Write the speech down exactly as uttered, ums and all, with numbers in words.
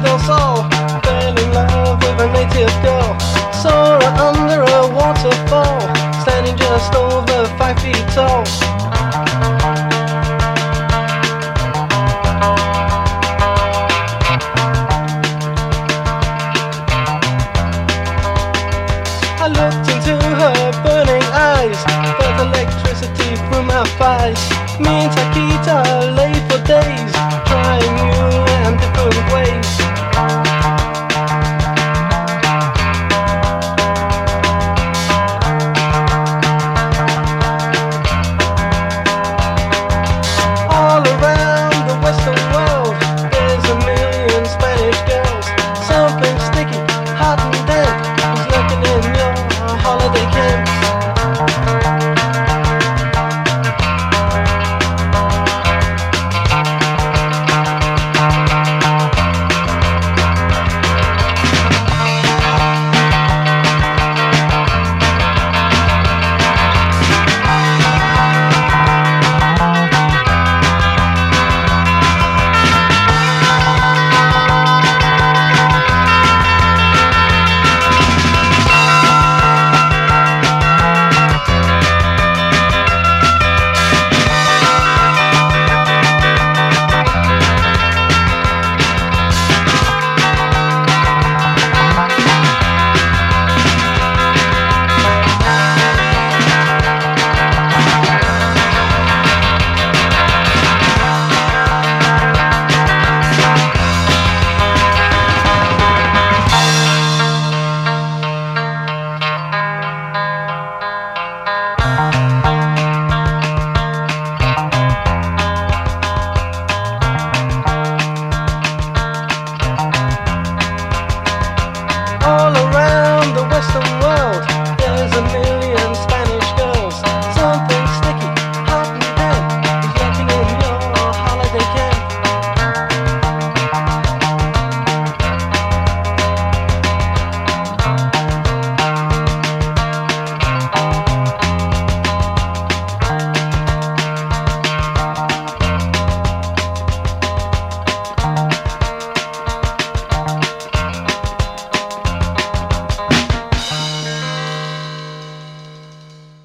del Sol. Fell in love with a native girl. Saw her under a waterfall, standing just over five feet tall. I looked into her burning eyes, felt electricity through my thighs. Me and Taquita